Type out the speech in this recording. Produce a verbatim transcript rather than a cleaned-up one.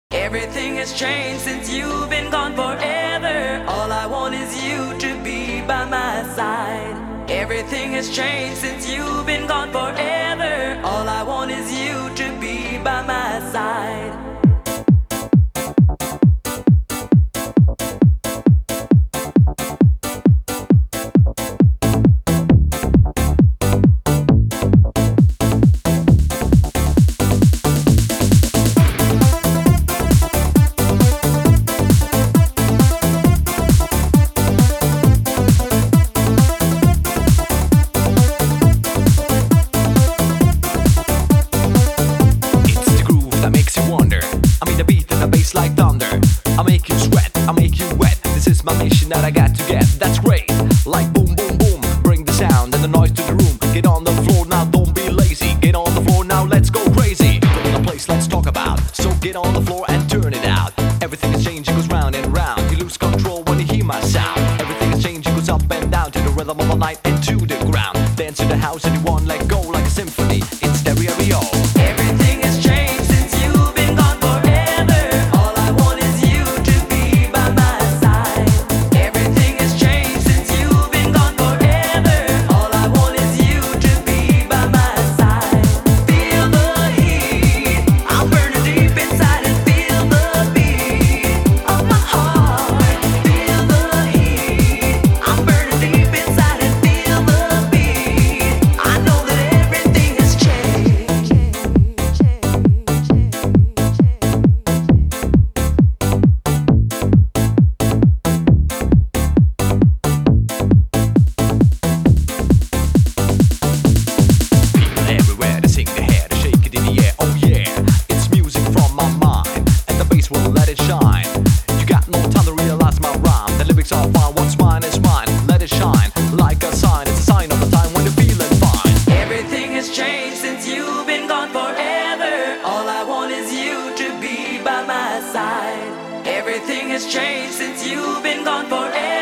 Everything has changed since you've been gone forever. All I want is you to be by my side. Everything has changed since you've been gone forever. All I want is you to be by my side. Like thunder, I make you sweat, I make you wet. This is my mission that I got to get. That's great. Like boom, boom, boom. Bring the sound and the noise to the room. Get on the floor now, don't be lazy. Get on the floor now, let's go crazy. In a place let's talk about. So get on the floor and turn it out. Everything is changing, goes round and round. You lose control when you hear my sound. Everything is changing, goes up and down to the rhythm of the night and to the ground. Dance to the house and you won't let go like a symphony. It's stereo. Everything has changed since you've been gone forever. All I want is you to be by my side. Everything has changed since you've been gone forever. All I want is you to be by my side. Feel the heat, I'm burning deep inside and feel the beat of my heart. Feel the heat, I'm burning deep inside and feel the beat. I know that everything has changed. People everywhere, they sing their hair, they shake it in the air. Oh yeah, it's music from my mind, and the bass will let it shine. You got no time to realize my rhyme. The lyrics are fine, what's mine is mine. Let it shine like a sign. It's a sign of the time when you're feeling fine. Everything has changed since you've been gone forever. All I want is you to be by my side. Everything has changed since you've been gone forever.